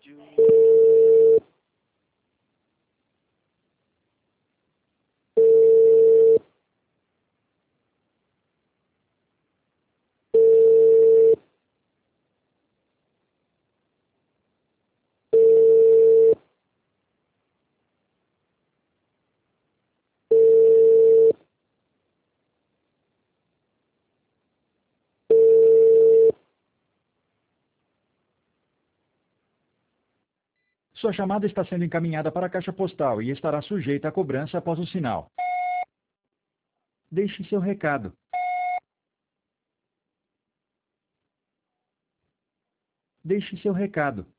Sua chamada está sendo encaminhada para a caixa postal e estará sujeita a cobrança após o sinal. Deixe seu recado. Deixe seu recado.